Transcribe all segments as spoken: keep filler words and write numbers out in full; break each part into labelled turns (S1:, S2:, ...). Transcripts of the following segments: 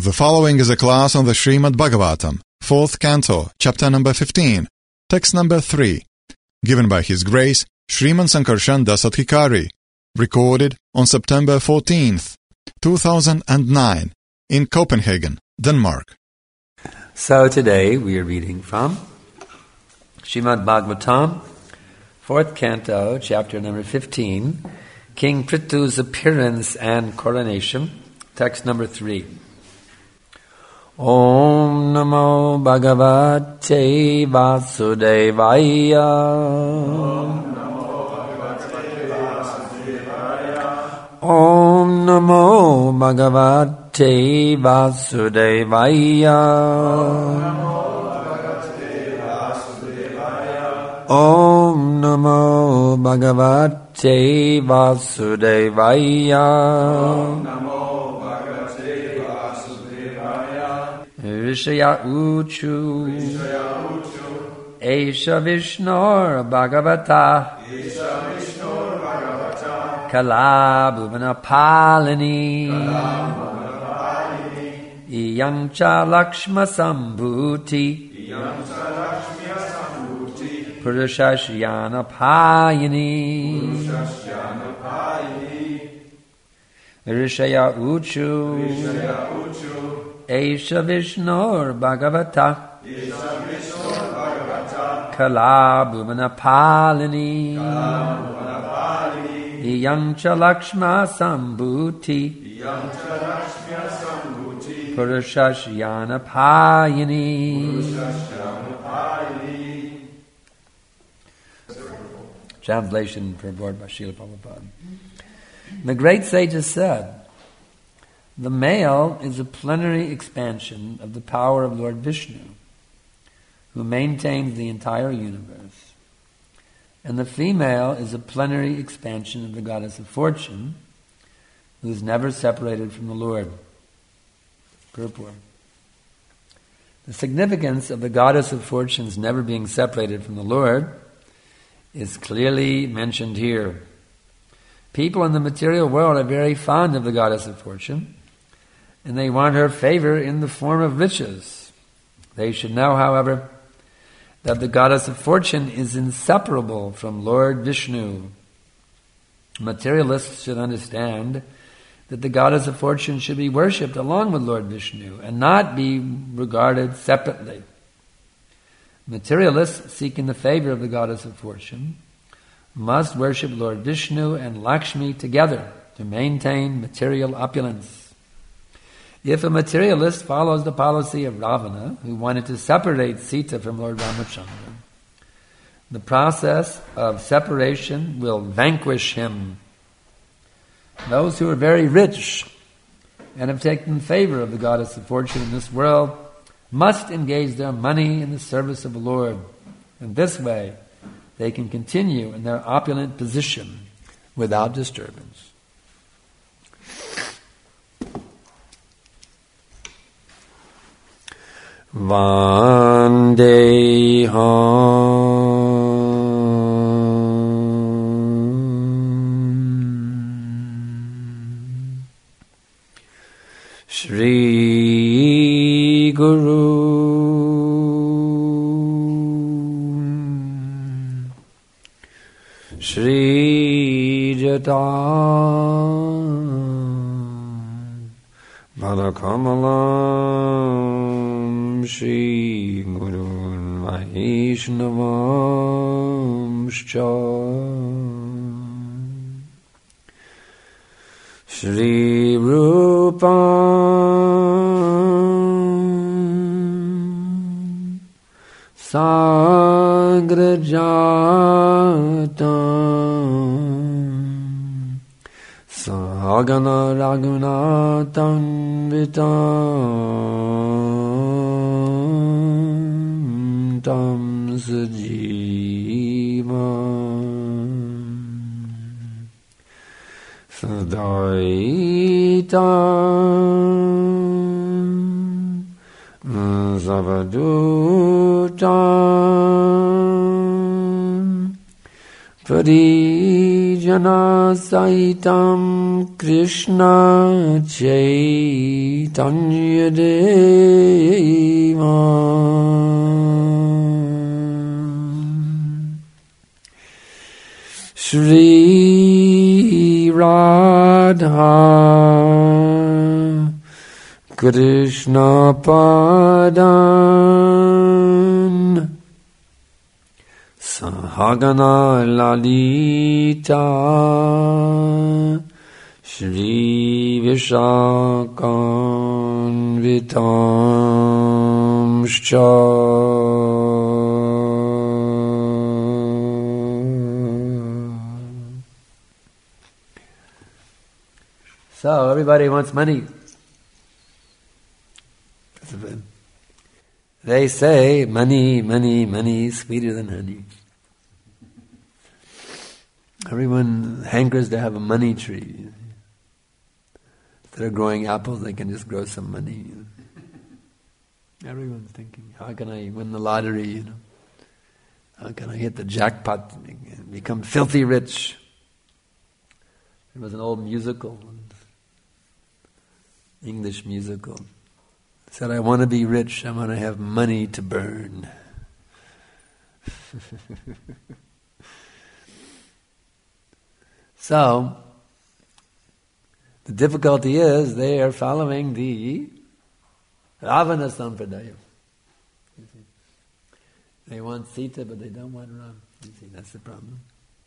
S1: The following is a class on the Srimad Bhagavatam, fourth canto, chapter number fifteen, text number three, given by His Grace Sriman Sankarshan Dasadhikari, recorded on September fourteenth, two thousand nine, in Copenhagen, Denmark.
S2: So today we are reading from Srimad Bhagavatam, fourth canto, chapter number fifteen, King Prithu's appearance and coronation, text number three. Om Namo Bhagavate Vasudevaya. Om Namo Bhagavate Vasudevaya. Om Namo Bhagavate Vasudevaya. Om Namo Bhagavate Vasudevaya. Rishaya Uchu Esha Vishnur Bhagavata Kala Bhuvana Palini Iyangcha Lakshma Sambhuti Purushashyana Payani Rishaya Uchu Esha Vishnur Bhagavata Kala Bhuvana Palini Iyangcha Lakshma Sambhuti Purushashyana Payani. Translation purport by Srila Prabhupada. The great sages said, the male is a plenary expansion of the power of Lord Vishnu, who maintains the entire universe. And the female is a plenary expansion of the goddess of fortune, who is never separated from the Lord. Purport. The significance of the goddess of fortune's never being separated from the Lord is clearly mentioned here. People in the material world are very fond of the goddess of fortune, and they want her favor in the form of riches. They should know, however, that the goddess of fortune is inseparable from Lord Vishnu. Materialists should understand that the goddess of fortune should be worshipped along with Lord Vishnu and not be regarded separately. Materialists seeking the favor of the goddess of fortune must worship Lord Vishnu and Lakshmi together to maintain material opulence. If a materialist follows the policy of Ravana, who wanted to separate Sita from Lord Ramachandra, the process of separation will vanquish him. Those who are very rich and have taken favor of the goddess of fortune in this world must engage their money in the service of the Lord. In this way, they can continue in their opulent position without disturbance. Vandeham Shri Guru Shri Jata Madhakamalam Shri Gurun Vaishnavamscha Shri Rupam Sagrajatam Sagana Raghunatam Vitam Tam Sajivam Sadaitam Zavadutam Pari Jana Saitam Krishna Chaitanya Deva Shri Radha Krishna Padan Sahagana Lalita Shri Vishakanvitamscha. So everybody wants money. They say money, money, money is sweeter than honey. Everyone hankers to have a money tree. Instead of growing apples, they can just grow some money. Everyone's thinking, how can I win the lottery? You know, how can I hit the jackpot and become filthy rich? There was an old musical, English musical. It said, I want to be rich. I want to have money to burn. So, the difficulty is they are following the Ravana Sampradaya. They want Sita, but they don't want Ram. You see, that's the problem.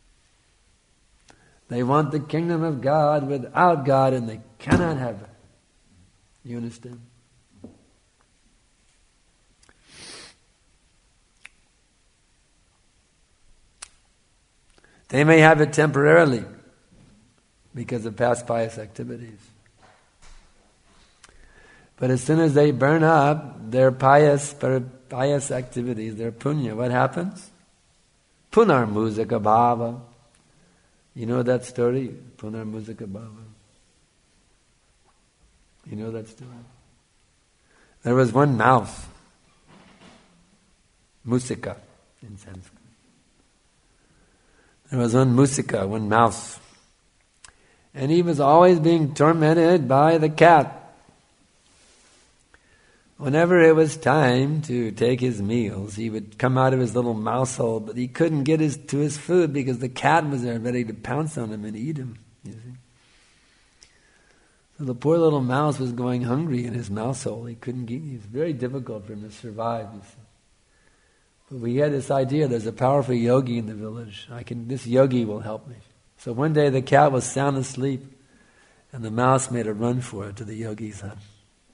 S2: They want the kingdom of God without God, and they cannot have it. You understand? They may have it temporarily because of past pious activities. But as soon as they burn up their pious pious activities, their punya, what happens? Punar Musika Bhava. You know that story? Punar Musika Bhava. You know that story? There was one mouse. Musika in Sanskrit. There was one musika, one mouse. And he was always being tormented by the cat. Whenever it was time to take his meals, he would come out of his little mouse hole, but he couldn't get his, to his food because the cat was there ready to pounce on him and eat him. You see? So the poor little mouse was going hungry in his mouse hole. He couldn't get, it was very difficult for him to survive. You see? But we had this idea, there's a powerful yogi in the village. I can, this yogi will help me. So one day the cat was sound asleep, and the mouse made a run for it to the yogi's hut.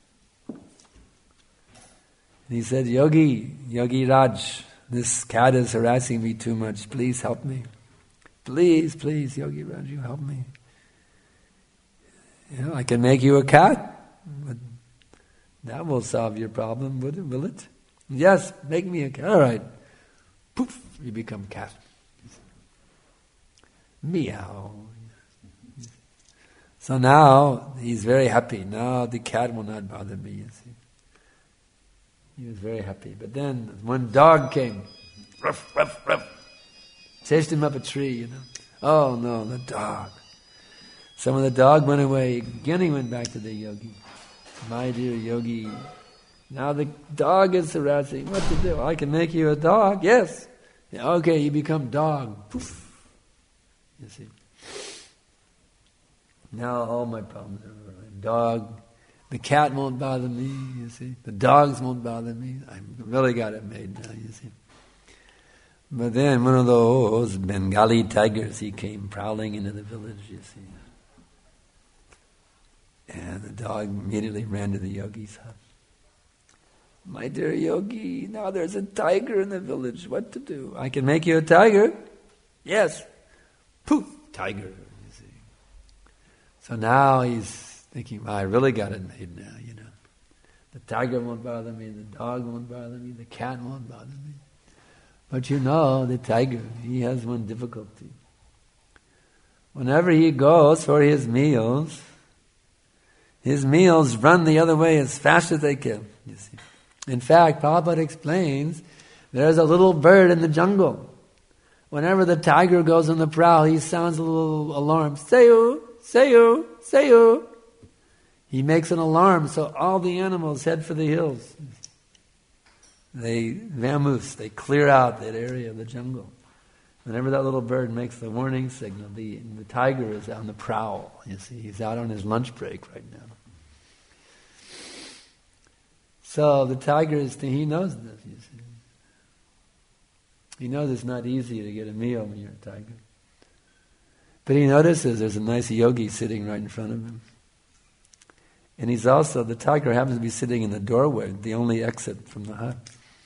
S2: And he said, Yogi, Yogi Raj, this cat is harassing me too much. Please help me. Please, please, Yogi Raj, you help me. You know, I can make you a cat, but that will solve your problem, will it? Will it? Yes, make me a cat. All right. Poof, you become cat. Meow. So now he's very happy. Now the cat will not bother me, you see. He was very happy. But then one dog came. Ruff, ruff, ruff. Chased him up a tree, you know. Oh no, the dog. So when the dog went away, again he went back to the yogi. My dear yogi, now the dog is harassing. What to do? I can make you a dog. Yes. Yeah, okay, you become dog. Poof. You see. Now all my problems are over. Dog. The cat won't bother me, you see. The dogs won't bother me. I really got it made now, you see. But then one of those Bengali tigers, he came prowling into the village, you see. And the dog immediately ran to the yogi's hut. My dear yogi, now there's a tiger in the village. What to do? I can make you a tiger. Yes. Poof, tiger, you see. So now he's thinking, well, I really got it made now, you know. The tiger won't bother me, the dog won't bother me, the cat won't bother me. But you know, the tiger, he has one difficulty. Whenever he goes for his meals, his meals run the other way as fast as they can, you see. In fact, Prabhupada explains, there's a little bird in the jungle. whenever the tiger goes on the prowl, he sounds a little alarm. Sayu, sayu, sayu. He makes an alarm, so all the animals head for the hills. They vamoose, they clear out that area of the jungle. Whenever that little bird makes the warning signal, the, the tiger is on the prowl. You see, he's out on his lunch break right now. So the tiger is, he knows this, you see. He knows it's not easy to get a meal when you're a tiger. But he notices there's a nice yogi sitting right in front of him. And he's also, the tiger happens to be sitting in the doorway, the only exit from the hut.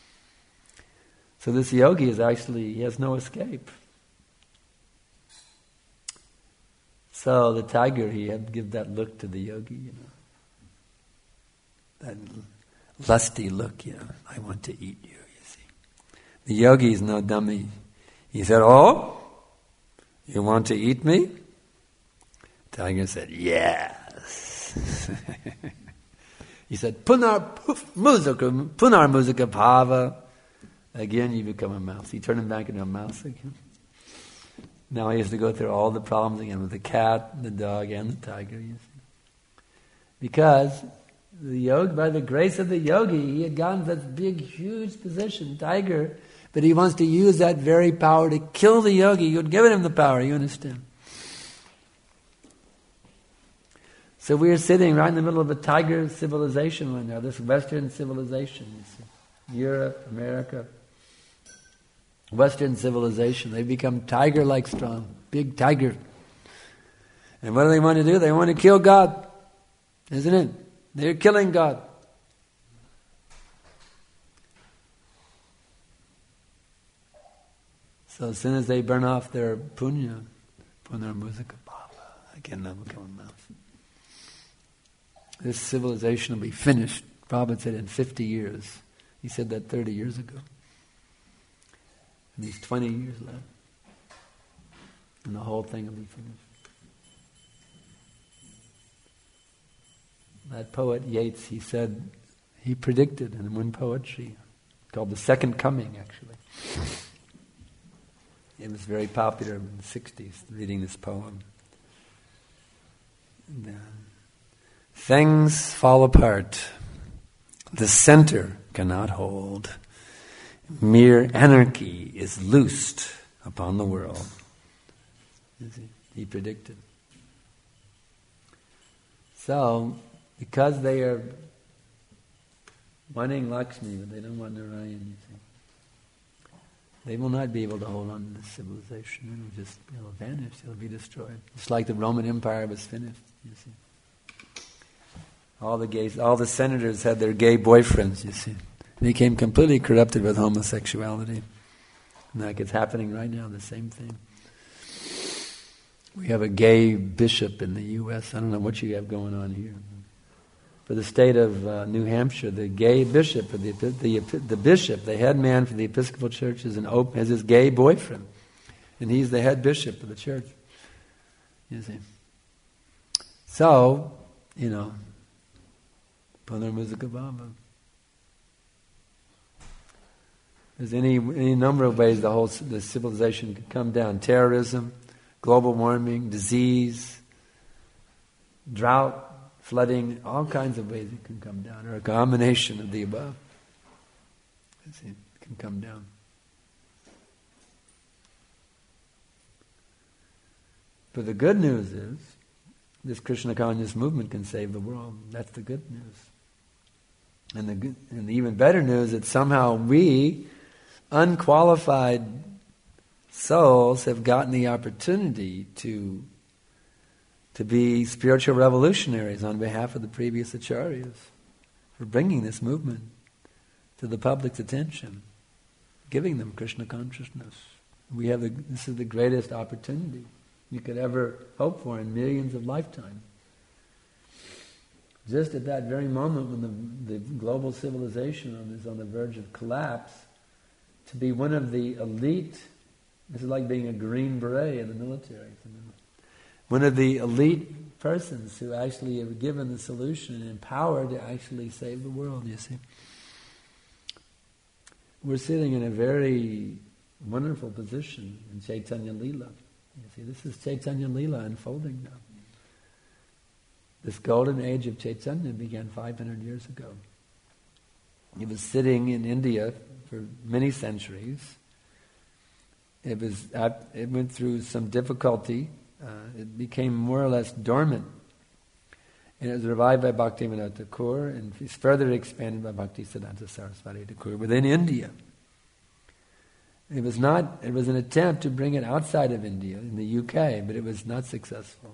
S2: So this yogi is actually, he has no escape. So the tiger, he had to give that look to the yogi, you know. That lusty look, you know. I want to eat you, you see. The yogi is no dummy. He said, oh, you want to eat me? The tiger said, yes. He said, Punar muzika, Punar muzika bhava. Again, you become a mouse. He turned him back into a mouse again. Now he has to go through all the problems again with the cat, the dog, and the tiger. You see, because the yogi, by the grace of the yogi, he had gotten that big, huge position, tiger. But he wants to use that very power to kill the yogi. You had given him the power. You understand? So we are sitting right in the middle of a tiger civilization right now, this Western civilization. You see. Europe, America, Western civilization. They become tiger-like strong, big tiger. And what do they want to do? They want to kill God, isn't it? They're killing God. So as soon as they burn off their punya, punar muzika bhava, again they'll become a mouse. This civilization will be finished, Prabhupada said, in fifty years. He said that thirty years ago. And these twenty years left. And the whole thing will be finished. That poet Yeats, he said, he predicted in one poetry called The Second Coming, actually. It was very popular in the sixties, reading this poem. And, uh, things fall apart. The center cannot hold. Mere anarchy is loosed upon the world. He predicted. So, because they are wanting Lakshmi, but they don't want Narayan, you see, they will not be able to hold on to this civilization. It will just, it will vanish. It will be destroyed. It's like the Roman Empire was finished, you see. All the gays, all the senators had their gay boyfriends, you see. They became completely corrupted with homosexuality. And like it's happening right now, the same thing. We have a gay bishop in the U S I don't know what you have going on here. For the state of uh, New Hampshire, the gay bishop, the, the, the bishop, the head man for the Episcopal Church is an op- has his gay boyfriend. And he's the head bishop of the church. You see. So, you know, Punar muzika bhava. There's any any number of ways the whole the civilization could come down. Terrorism, global warming, disease, drought, flooding, all kinds of ways it can come down, or a combination of the above. It can come down. But the good news is, this Krishna conscious movement can save the world. That's the good news. And the good, and the even better news that somehow we, unqualified souls, have gotten the opportunity to to be spiritual revolutionaries on behalf of the previous acharyas for bringing this movement to the public's attention, giving them Krishna consciousness. We have the, this is the greatest opportunity you could ever hope for in millions of lifetimes. Just at that very moment when the, the global civilization is on the verge of collapse, to be one of the elite, this is like being a Green Beret in the military. One of the elite persons who actually have given the solution and empowered to actually save the world, you see. We're sitting in a very wonderful position in Chaitanya Leela. You see, this is Chaitanya Leela unfolding now. This golden age of Chaitanya began five hundred years ago. He was sitting in India for many centuries. It was it went through some difficulty. Uh, it became more or less dormant. And it was revived by Bhaktivinoda Thakur and it's further expanded by Bhaktisiddhanta Saraswati Thakur within India. It was not. It was an attempt to bring it outside of India, in the U K, but it was not successful.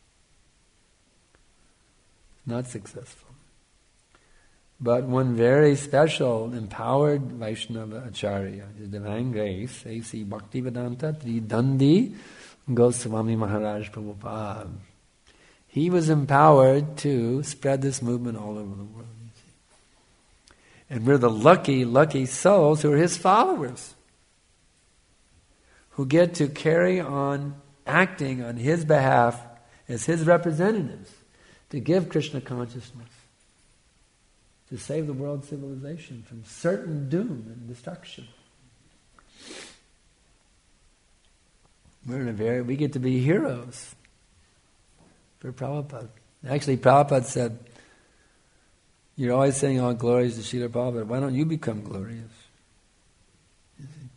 S2: Not successful. But one very special, empowered Vaishnava Acharya, His Divine Grace, A C Bhaktivedanta Tridandi Goswami Maharaj Prabhupada. He was empowered to spread this movement all over the world. And we're the lucky, lucky souls who are his followers, who get to carry on acting on his behalf as his representatives to give Krishna consciousness, to save the world civilization from certain doom and destruction. We're in a very, we get to be heroes for Prabhupada. Actually, Prabhupada said, you're always saying all glories to Srila Prabhupada, why don't you become glorious? You see?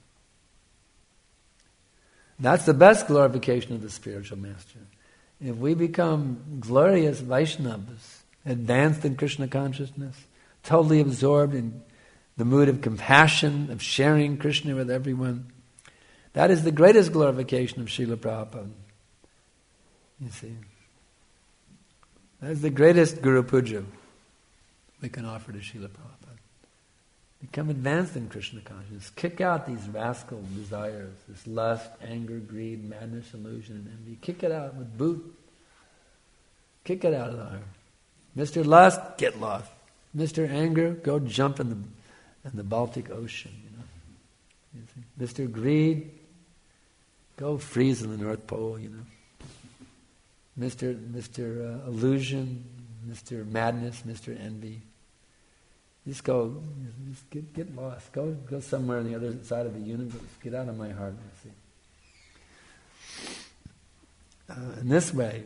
S2: That's the best glorification of the spiritual master. If we become glorious Vaishnavas, advanced in Krishna consciousness, totally absorbed in the mood of compassion, of sharing Krishna with everyone, that is the greatest glorification of Srila Prabhupada. You see. That is the greatest Guru Puja we can offer to Srila Prabhupada. Become advanced in Krishna consciousness. Kick out these rascal desires, this lust, anger, greed, madness, illusion, and envy. Kick it out with boot. Kick it out of the heart. Mister Lust, get lost. Mister Anger, go jump in the in the Baltic Ocean. You know. You see? Mister Greed, go freeze in the North Pole. You know. Mister Mister Uh, illusion, Mister Madness, Mister Envy. Just go, just get get lost. Go go somewhere on the other side of the universe. Get out of my heart. You see. Uh, in this way,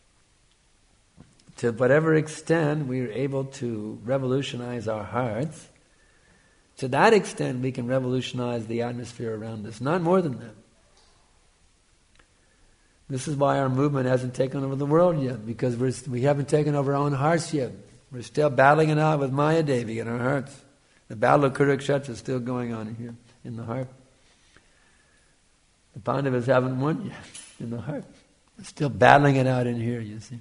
S2: to whatever extent we are able to revolutionize our hearts, to that extent we can revolutionize the atmosphere around us. Not more than that. This is why our movement hasn't taken over the world yet, because we're, we haven't taken over our own hearts yet. We're still battling it out with Maya Devi in our hearts. The battle of Kurukshetra is still going on here in the heart. The Pandavas haven't won yet in the heart. We're still battling it out in here, you see.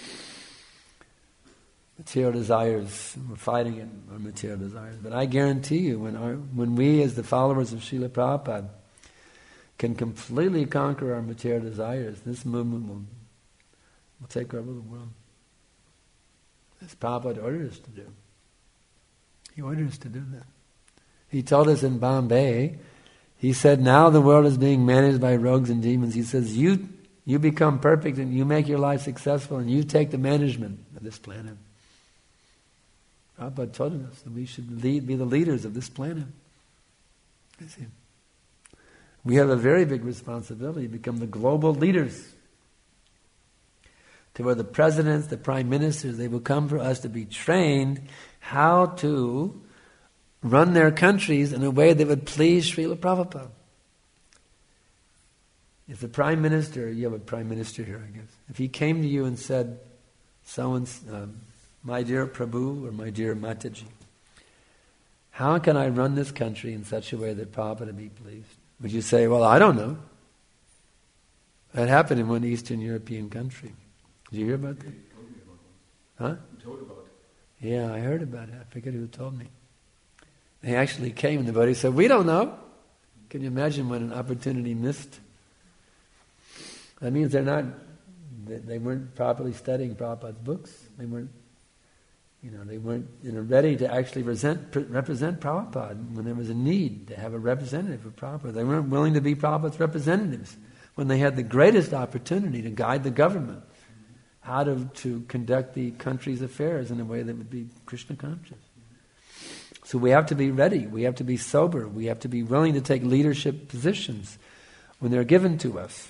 S2: Material desires, we're fighting it, our material desires. But I guarantee you, when our, when we as the followers of Srila Prabhupada can completely conquer our material desires, this movement will, will take over the world. As Prabhupada ordered us to do. He ordered us to do that. He told us in Bombay, he said, now the world is being managed by rogues and demons. He says, you you become perfect and you make your life successful and you take the management of this planet. Prabhupada told us that we should lead, be the leaders of this planet. You see. We have a very big responsibility to become the global leaders. To where the presidents, the prime ministers, they will come for us to be trained how to run their countries in a way that would please Srila Prabhupada. If the prime minister, you have a prime minister here, I guess, if he came to you and said, someone's, um, my dear Prabhu or my dear Mataji, how can I run this country in such a way that Prabhupada would be pleased? Would you say, well, I don't know. That happened in one Eastern European country. Did you hear about that? Huh? Yeah, I heard about it. I forget who told me. They actually came and the devotee said, we don't know. Can you imagine when an opportunity missed? That means they're not, they weren't properly studying Prabhupada's books. They weren't, you know, they weren't you know, ready to actually represent, represent Prabhupada when there was a need to have a representative of Prabhupada. They weren't willing to be Prabhupada's representatives when they had the greatest opportunity to guide the government how to, to conduct the country's affairs in a way that would be Krishna conscious. So we have to be ready, we have to be sober, we have to be willing to take leadership positions when they're given to us.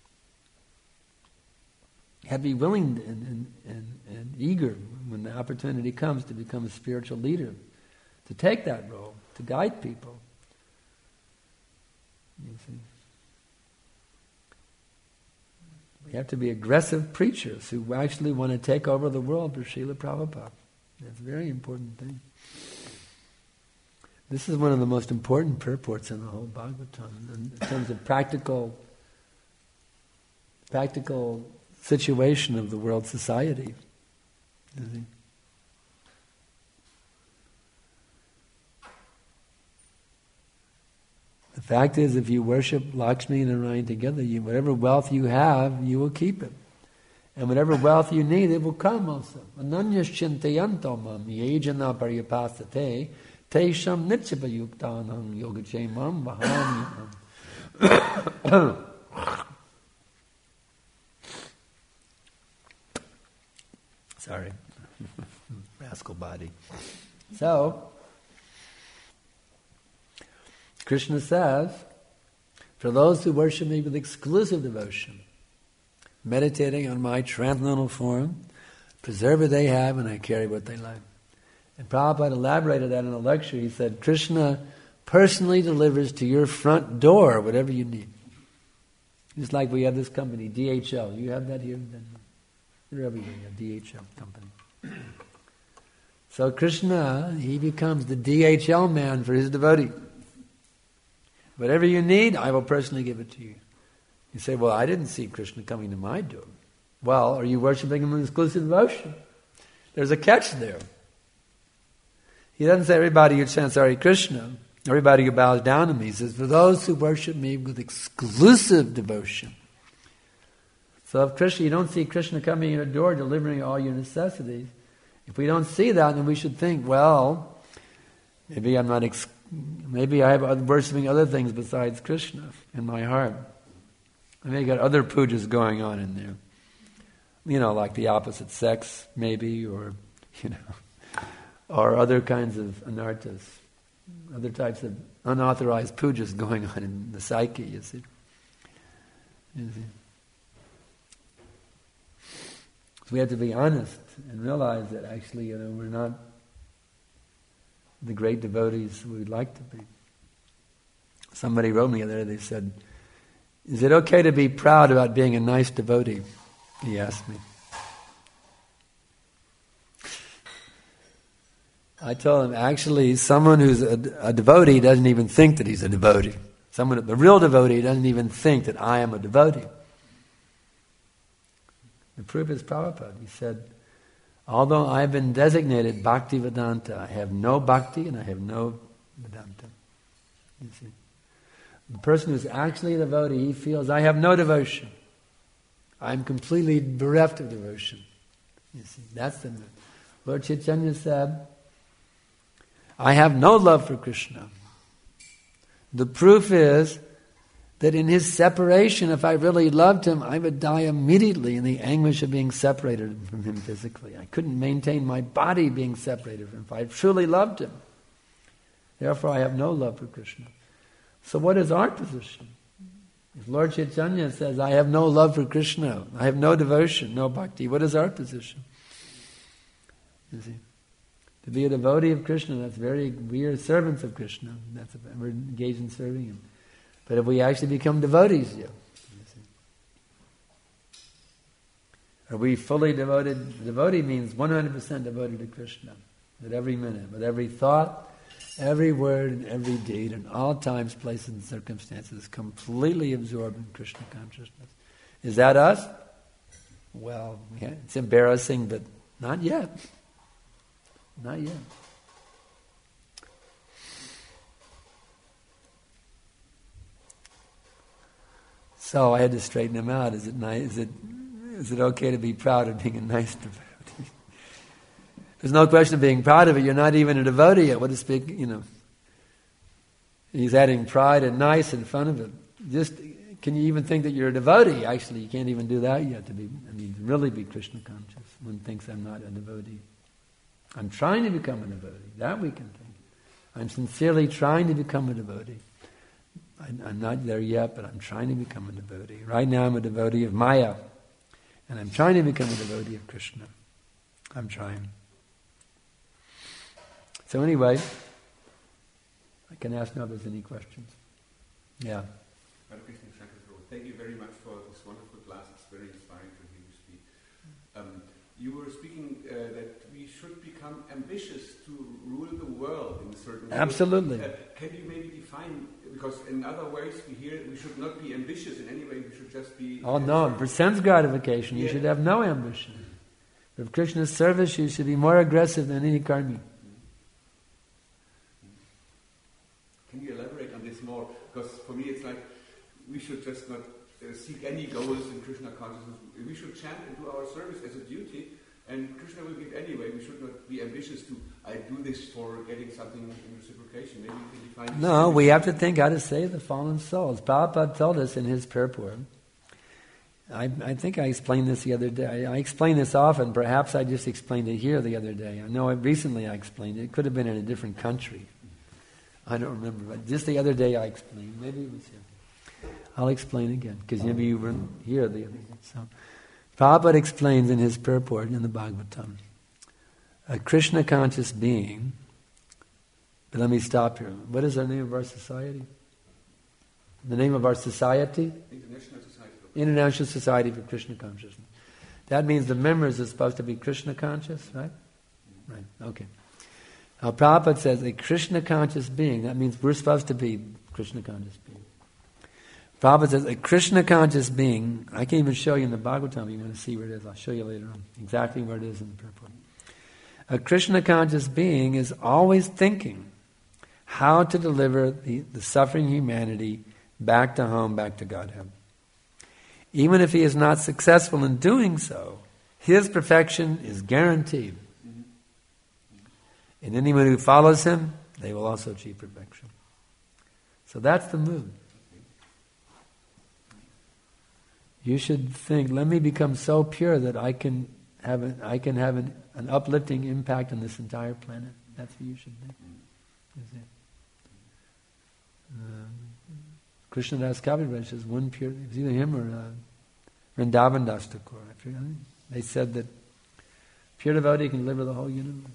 S2: You have to be willing and, and, and, and eager when the opportunity comes to become a spiritual leader, to take that role, to guide people. You see? We have to be aggressive preachers who actually want to take over the world for Srila Prabhupada. That's a very important thing. This is one of the most important purports in the whole Bhagavatam in terms of practical, practical situation of the world society. You see? The fact is, if you worship Lakshmi and Narayan together, you, whatever wealth you have, you will keep it. And whatever wealth you need, it will come also. Ananyas chintayanto mam yejana paryapasate tesham nityapayuktanam yogachemam vaham. Sorry. Rascal body. So, Krishna says, for those who worship me with exclusive devotion, meditating on my transcendental form, preserve what they have and I carry what they like. And Prabhupada elaborated that in a lecture. He said, Krishna personally delivers to your front door whatever you need. Just like we have this company, D H L. You have that here? They're everywhere, you have D H L company. So Krishna, he becomes the D H L man for his devotee. Whatever you need, I will personally give it to you. You say, well, I didn't see Krishna coming to my door. Well, are you worshipping him in exclusive devotion? There's a catch there. He doesn't say everybody who chants Hare Krishna, everybody who bows down to me. He says, for those who worship me with exclusive devotion. So if Krishna, you don't see Krishna coming in your door delivering all your necessities, if we don't see that, then we should think, well, maybe I'm not ex- Maybe I have worshipping other things besides Krishna in my heart. I may got other pujas going on in there. You know, like the opposite sex, maybe, or, you know, or other kinds of anarthas, other types of unauthorized pujas going on in the psyche, you see. You see. So we have to be honest and realize that actually, you know, we're not the great devotees we'd like to be. Somebody wrote me the other day, they said, is it okay to be proud about being a nice devotee? He asked me. I told him, actually, someone who's a, a devotee doesn't even think that he's a devotee. Someone, the real devotee doesn't even think that I am a devotee. The proof is Prabhupada. He said, although I've been designated Bhakti Vedanta, I have no Bhakti and I have no Vedanta. You see? The person who's actually a devotee, he feels, I have no devotion. I'm completely bereft of devotion. You see, that's the myth. Lord Chaitanya said, I have no love for Krishna. The proof is that in his separation, if I really loved him, I would die immediately in the anguish of being separated from him physically. I couldn't maintain my body being separated from him if I truly loved him. Therefore, I have no love for Krishna. So what is our position? If Lord Chaitanya says, I have no love for Krishna, I have no devotion, no bhakti, what is our position? You see? To be a devotee of Krishna, that's very, we are servants of Krishna. That's, we're engaged in serving him. But if we actually become devotees, yeah, you see. Are we fully devoted? Devotee means one hundred percent devoted to Krishna. At every minute, with every thought, every word, and every deed, in all times, places, and circumstances, completely absorbed in Krishna consciousness. Is that us? Well, yeah, it's embarrassing, but not yet. Not yet. So I had to straighten him out. Is it nice? Is it is it okay to be proud of being a nice devotee? There's no question of being proud of it. You're not even a devotee yet. What is big? You know. He's adding pride and nice in front of it. Just can you even think that you're a devotee? Actually, you can't even do that yet. To be, I mean, really be Krishna conscious. One thinks I'm not a devotee. I'm trying to become a devotee. That we can think. I'm sincerely trying to become a devotee. I'm not there yet, but I'm trying to become a devotee. Right now I'm a devotee of Maya, and I'm trying to become a devotee of Krishna. I'm trying. So anyway, I can ask now if there's any questions. Yeah.
S3: Thank you very much for this wonderful class. It's very inspiring to hear you speak. Um, you were speaking uh, that we should become ambitious to rule the world in a certain way.
S2: Absolutely.
S3: Uh, can you maybe define, because in other ways we hear we should not be ambitious in any way, we should just be...
S2: Oh no, for sense gratification you
S3: yeah.
S2: should have no ambition. For Krishna's service you should be more aggressive than any karmi.
S3: Can you elaborate on this more? Because for me it's like, we should just not uh, seek any goals in Krishna consciousness. We should chant and do our service as a duty, and Krishna will give anyway. We should not be ambitious to, I do this for getting something in reciprocation. Maybe we can define this.
S2: No, we have to think how to save the fallen souls. Prabhupada told us in his purport. I, I think I explained this the other day. I, I explain this often. Perhaps I just explained it here the other day. I know it, recently I explained it. It could have been in a different country. I don't remember. But just the other day I explained. Maybe it was here. I'll explain again, because maybe you weren't here the other day. So, Prabhupada explains in his purport in the Bhagavatam, a Krishna-conscious being, but let me stop here. What is the name of our society? The name of our society?
S3: International Society.
S2: International Society for Krishna Consciousness. That means the members are supposed to be Krishna-conscious, right? Right, okay. Now Prabhupada says a Krishna-conscious being, that means we're supposed to be Krishna-conscious beings. Prabhupada says, a Krishna-conscious being, I can even show you in the Bhagavatam, you want to see where it is, I'll show you later on, exactly where it is in the purport. A Krishna-conscious being is always thinking how to deliver the, the suffering humanity back to home, back to Godhead. Even if he is not successful in doing so, his perfection is guaranteed. And anyone who follows him, they will also achieve perfection. So that's the mood. You should think, let me become so pure that I can have an, I can have an, an uplifting impact on this entire planet. That's what you should think. Is it? Uh, Krishnadas Kaviraj says one pure, it was either him or uh, Vrindavan Das Thakur. I forget. They said that pure devotee can deliver the whole universe.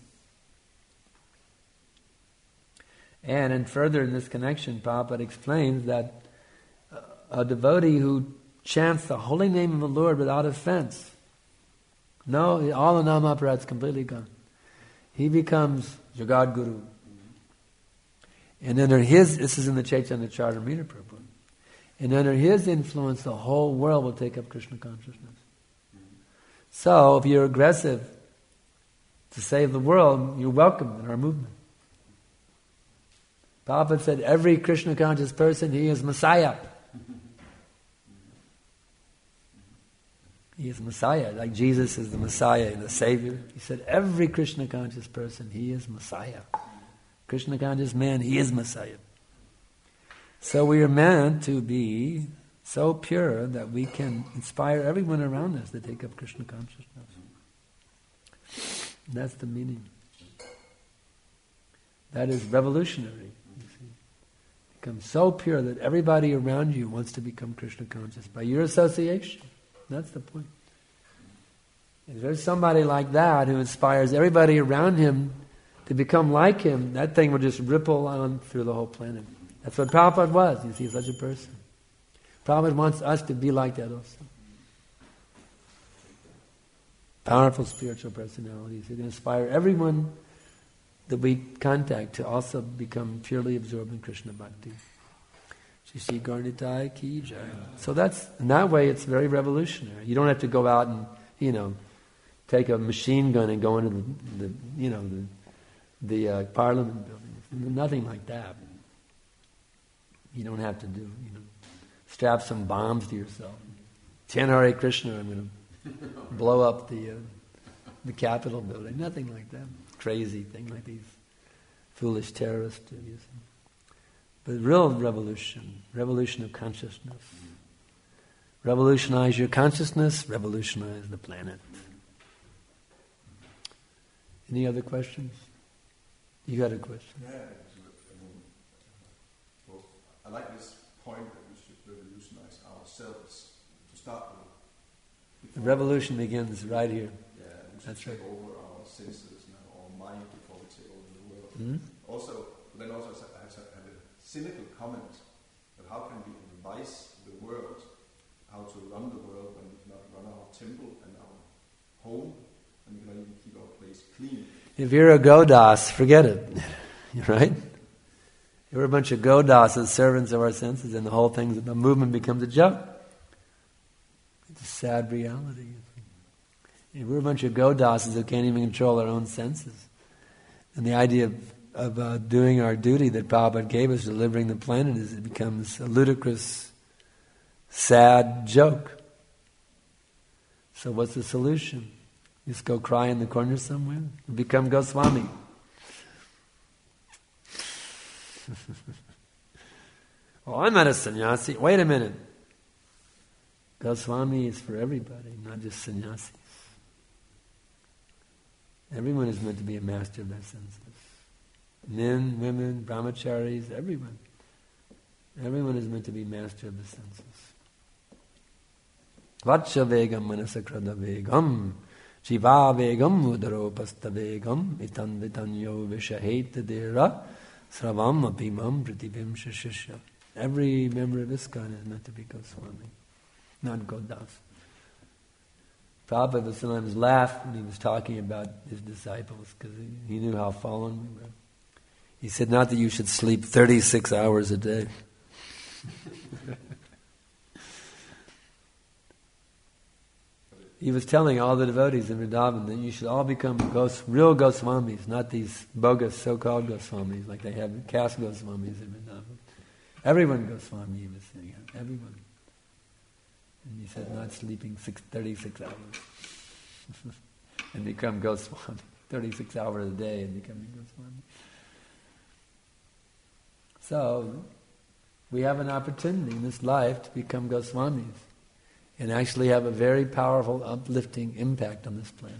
S2: And, and further in this connection, Prabhupada explains that a devotee who chants the holy name of the Lord without offense, no, all the Namaparats completely gone. He becomes Jagad Guru. And under his, this is in the Chaitanya Charitamrita purport, and under his influence the whole world will take up Krishna consciousness. So if you're aggressive to save the world, you're welcome in our movement. Prabhupada said every Krishna conscious person, he is Messiah. He is Messiah, like Jesus is the Messiah and the Savior. He said every Krishna conscious person, he is Messiah. Krishna conscious man, he is Messiah. So we are meant to be so pure that we can inspire everyone around us to take up Krishna consciousness. That's the meaning. That is revolutionary. You see. Become so pure that everybody around you wants to become Krishna conscious by your association. That's the point. If there's somebody like that who inspires everybody around him to become like him, that thing will just ripple on through the whole planet. That's what Prabhupada was, you see, such a person. Prabhupada wants us to be like that also. Powerful spiritual personalities who can inspire everyone that we contact to also become purely absorbed in Krishna Bhakti. Shri Gaurnitai ki jai. So that's, in that way it's very revolutionary. You don't have to go out and, you know, take a machine gun and go into the, the you know, the, the uh, Parliament building. Nothing like that. You don't have to do, you know, strap some bombs to yourself. Chant Hare Krishna, I'm going to blow up the uh, the Capitol building. Nothing like that. Crazy thing like these foolish terrorists do. You see. But real revolution, revolution of consciousness. Revolutionize your consciousness, revolutionize the planet. Any other questions? You got a question?
S4: Yeah, well, I like this point that we should revolutionize ourselves to start with.
S2: The revolution begins right here.
S4: Yeah, we should
S2: That's
S4: take
S2: right.
S4: over our senses and our mind before we take over the world.
S2: Mm-hmm.
S4: Also, then also I have a cynical comment that how can we advise the world how to run the world when we cannot run our temple and our home, and we cannot even keep our place clean.
S2: If you're a Godas, forget it. Right? If we're a bunch of Godasas, servants of our senses, and the whole thing, the movement becomes a joke. It's a sad reality. If we're a bunch of Godasas who can't even control our own senses, and the idea of, of uh, doing our duty that Prabhupada gave us, delivering the planet, is it becomes a ludicrous, sad joke. So what's the solution? Just go cry in the corner somewhere? Become Goswami. Oh, I'm not a sannyasi. Wait a minute. Goswami is for everybody, not just sannyasis. Everyone is meant to be a master of their senses. Men, women, brahmacharis, everyone. Everyone is meant to be master of the senses. Vatsha vegam manasakrada vegam jiva vegam udaropasta vegam itan vitanyo vishaheta dera sravam apimam pratibim shishya. Every member of ISKCON is meant to be Goswami, not Godas. Prabhupada would sometimes laugh when he was talking about his disciples because he, he knew how fallen we were. He said, not that you should sleep thirty-six hours a day. He was telling all the devotees in Vrindavan that you should all become gos, real Goswamis, not these bogus so-called Goswamis like they have caste Goswamis in Vrindavan. Everyone Goswami, he was saying, everyone. And he said, not sleeping six, thirty-six hours. And become Goswami. thirty-six hours a day and becoming Goswami. So, we have an opportunity in this life to become Goswamis and actually have a very powerful, uplifting impact on this planet.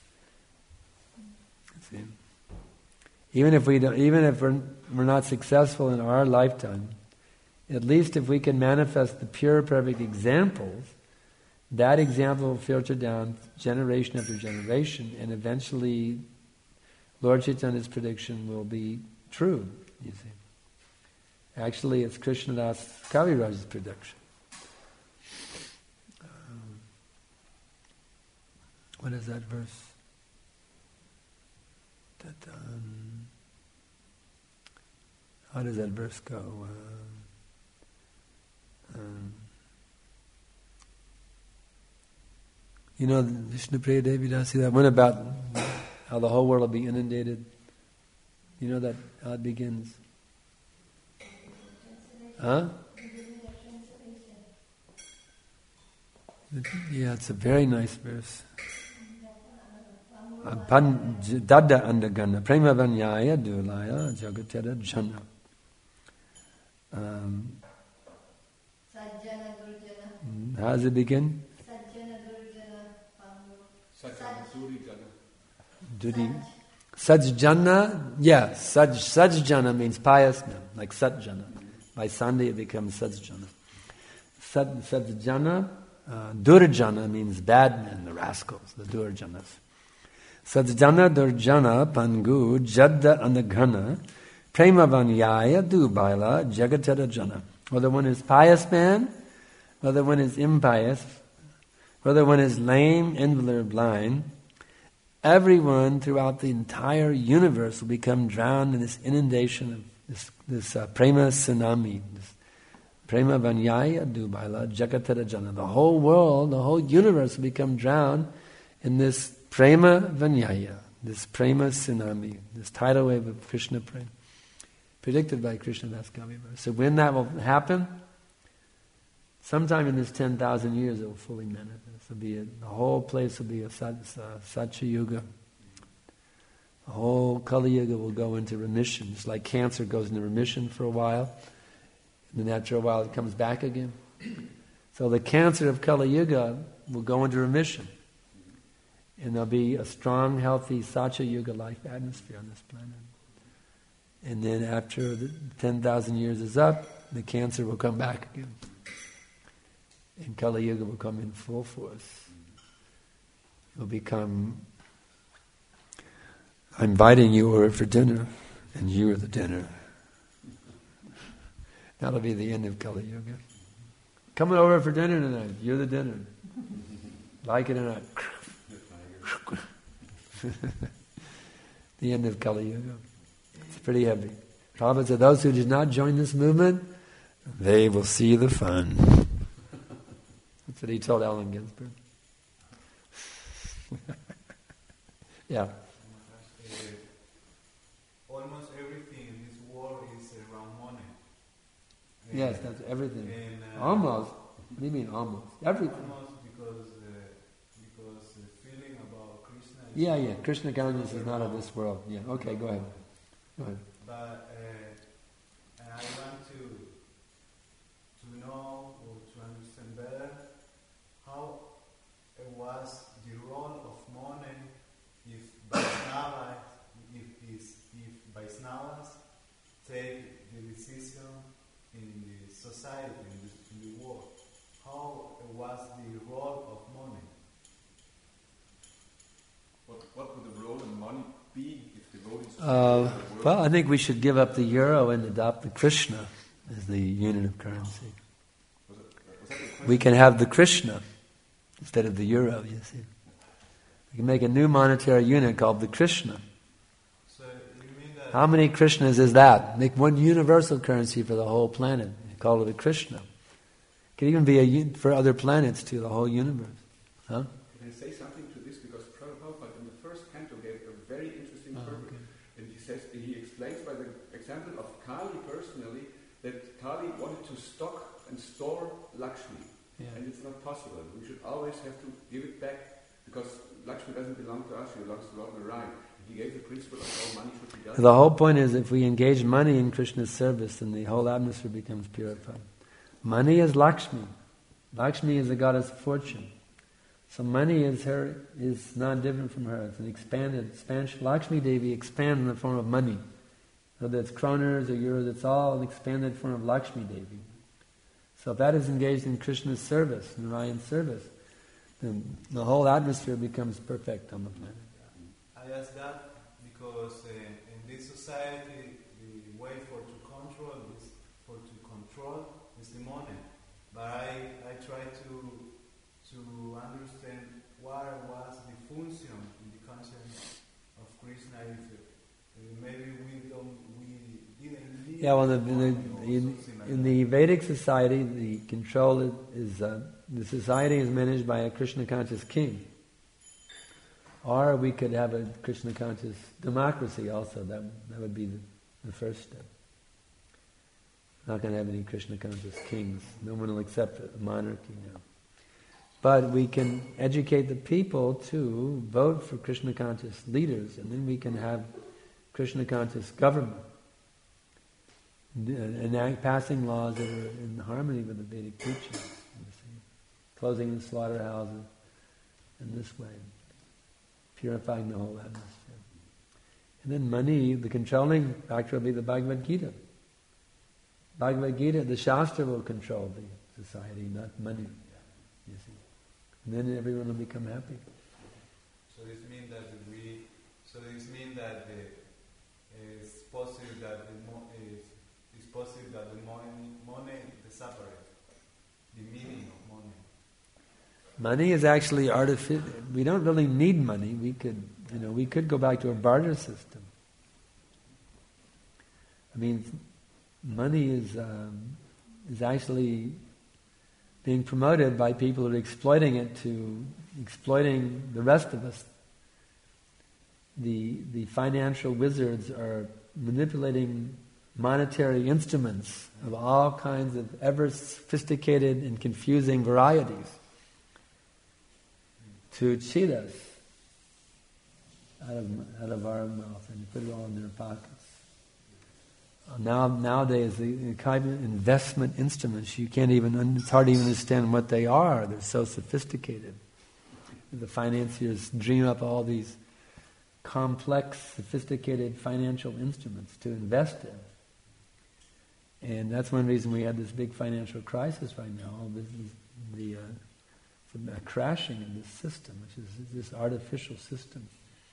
S2: See? Even if we don't, even if we're, we're not successful in our lifetime, at least if we can manifest the pure, perfect examples, that example will filter down generation after generation, and eventually Lord Chaitanya's prediction will be true, you see. Actually, it's Krishnadas Kaviraj's prediction. Um, what is that verse? That, um, how does that verse go? Uh, um, you know, Vishnu Priya Devi Dasi, that one about how the whole world will be inundated. You know that, how it begins? Huh? Yeah, it's a very nice verse. Dada andagana prema vanyaya dulaya jagatera jana. Um, how does it begin? Dudi. Sajjana, yeah, Saj, Sajjana means pious men, like Satjana. By Sunday it becomes Sajjana. Sat, Sajjana, uh, Durjana means bad men, the rascals, the Durjanas. Sajjana Durjana Pangu Jadda Anagana Prema Vanyaya Dubaila Jagatara Jana. Whether one is pious man, whether one is impious, whether one is lame, invalid, or blind, everyone throughout the entire universe will become drowned in this inundation of this, this uh, prema tsunami, this prema vanyaya dubaila jagatara jana. The whole world, the whole universe will become drowned in this prema vanyaya, this prema tsunami, this tidal wave of Krishna prema, predicted by Krishnadas Kaviraj. So when that will happen, sometime in this ten thousand years it will fully manifest. It'll be a, the whole place will be a sat, uh, Satya Yuga. The whole Kali Yuga will go into remission. Just like cancer goes into remission for a while, and then after a while it comes back again. So the cancer of Kali Yuga will go into remission. And there'll be a strong, healthy Satya Yuga life atmosphere on this planet. And then after the ten thousand years is up, the cancer will come back again. And Kali Yuga will come in full force. It will become, I'm inviting you over for dinner, and you are the dinner. That'll be the end of Kali Yuga. Coming over for dinner tonight, you're the dinner. Like it or not. The end of Kali Yuga. It's pretty heavy. Prabhupada said, those who did not join this movement, they will see the fun. That's what he told Allen Ginsberg. Yeah.
S5: Uh, almost everything in this world is around money.
S2: Yes, that's everything.
S5: And, uh,
S2: almost. What do you mean almost? Everything.
S5: Almost because uh, because the feeling about Krishna is
S2: Yeah, yeah. Krishna consciousness is not of this world. Yeah. Okay, go ahead. Go ahead.
S5: But uh, and I want to to know or to understand better how it was the role of money if Vaishnavas, if, if, if Vaishnavas take the decision in the society, in the, in the world. How was the role of money?
S4: What, what would the role of money be if devotees...
S2: Uh, well, I think we should give up the euro and adopt the Krishna as the unit of currency.
S4: Was it, was that the question?
S2: We can have the Krishna instead of the euro, you see. We can make a new monetary unit called the Krishna.
S5: So you mean that...
S2: How many Krishnas is that? Make one universal currency for the whole planet. Call it a Krishna. It could even be a un- for other planets too, the whole universe. Huh?
S3: Can I say something to this? Because Prabhupada in the first canto gave a very interesting
S2: Oh,
S3: purpose.
S2: okay.
S3: And he says, he explains by the example of Kali personally, that Kali wanted to stock and store Lakshmi.
S2: Yeah.
S3: And it's not possible. We should always have to give it back, because Lakshmi doesn't belong to us, she belongs to Lord Narayan. He gave the principle of all money should be done.
S2: The whole point is if we engage money in Krishna's service, then the whole atmosphere becomes purified. Money is Lakshmi. Lakshmi is the goddess of fortune. So money is her is not different from her. It's an expanded expansion. Lakshmi Devi expands in the form of money. Whether it's kroners or euros, it's all an expanded form of Lakshmi Devi. So if that is engaged in Krishna's service, Narayan's service, then the whole atmosphere becomes perfect on the planet.
S5: I ask that because uh, in this society, the way for to control is for to control is the money. But I, I try to to understand what was the function in the conscience of Krishna. If uh, maybe we don't we didn't need.
S2: Yeah, well, the, in, the, in, in the Vedic society, the control is, is uh, the society is managed by a Krishna conscious king. Or we could have a Krishna conscious democracy also. That that would be the, the first step. Not going to have any Krishna conscious kings. No one will accept a monarchy now. But we can educate the people to vote for Krishna conscious leaders, and then we can have Krishna conscious government, and act, passing laws that are in harmony with the Vedic teachings. Closing the slaughterhouses in this way, purifying the whole atmosphere. And then money, the controlling factor will be the Bhagavad Gita. Bhagavad Gita, the Shastra will control the society, not money. You see. And then everyone will become happy.
S5: So this means that we. So this means that the, it's possible that the mo- is it's possible that the money money is separate. The meaning of money.
S2: Money is actually artificial. We don't really need money. We could, you know, we could go back to a barter system. I mean, money is um, is actually being promoted by people who are exploiting it to exploiting the rest of us. The the financial wizards are manipulating monetary instruments of all kinds of ever sophisticated and confusing varieties to cheat us out of out of our mouth and put it all in their pockets. Now nowadays the, the kind of investment instruments, you can't even, it's hard to even understand what they are. They're so sophisticated. The financiers dream up all these complex, sophisticated financial instruments to invest in. And that's one reason we had this big financial crisis right now. This is the uh, a crashing of this system, which is this artificial system.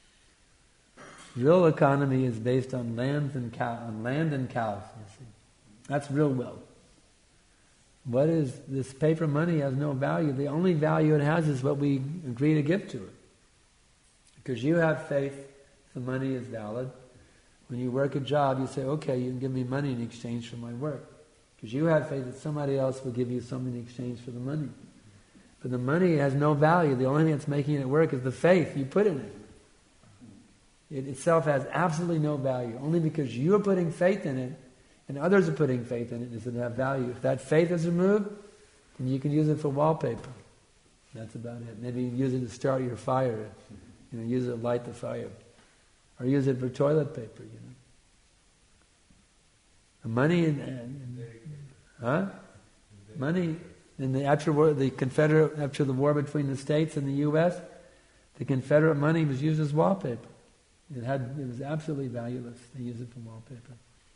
S2: Real economy is based on land and cow, on land and cows. You see, that's real wealth. What is this paper money has no value. The only value it has is what we agree to give to it. Because you have faith, the money is valid. When you work a job, you say, okay, you can give me money in exchange for my work. Because you have faith that somebody else will give you something in exchange for the money. But the money has no value. The only thing that's making it work is the faith you put in it. It itself has absolutely no value. Only because you are putting faith in it and others are putting faith in it does it have value. If that faith is removed, then you can use it for wallpaper. That's about it. Maybe you use it to start your fire. You know, use it to light the fire. Or use it for toilet paper, you know. The money in, in huh? Money in the after war, the Confederate after the war between the States and the U S, the Confederate money was used as wallpaper. It had it was absolutely valueless. They used it for wallpaper.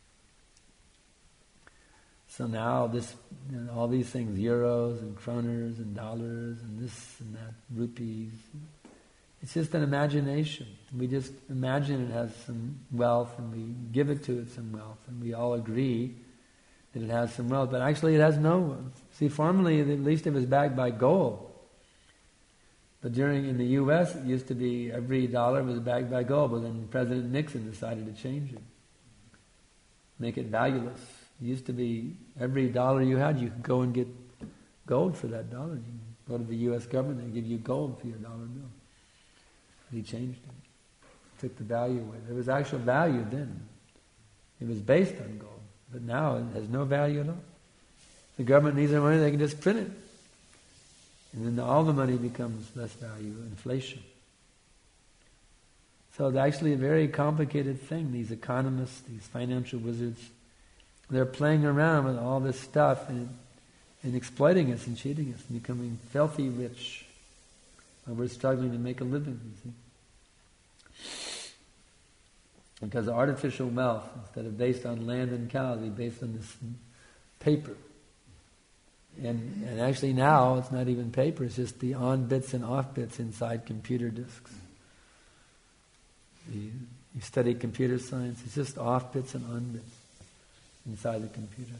S2: So now this, you know, all these things, euros and kroners and dollars and this and that, rupees. It's just an imagination. We just imagine it has some wealth and we give it to it some wealth and we all agree that it has some wealth, but actually it has no wealth. See, formerly at least it was backed by gold. But during, in the U S, it used to be every dollar was backed by gold, but then President Nixon decided to change it. Make it valueless. It used to be every dollar you had, you could go and get gold for that dollar. You can go to the U S government and give you gold for your dollar bill. He changed it. Took the value away. There was actual value then. It was based on gold. But now it has no value at all. If the government needs their money, they can just print it. And then all the money becomes less value, inflation. So it's actually a very complicated thing. These economists, these financial wizards, they're playing around with all this stuff and, and exploiting us and cheating us and becoming filthy rich. And we're struggling to make a living, you see. Because artificial wealth, instead of based on land and cows, is based on this paper. And, and actually now, it's not even paper, it's just the on bits and off bits inside computer disks. You, you study computer science, it's just off bits and on bits inside the computer.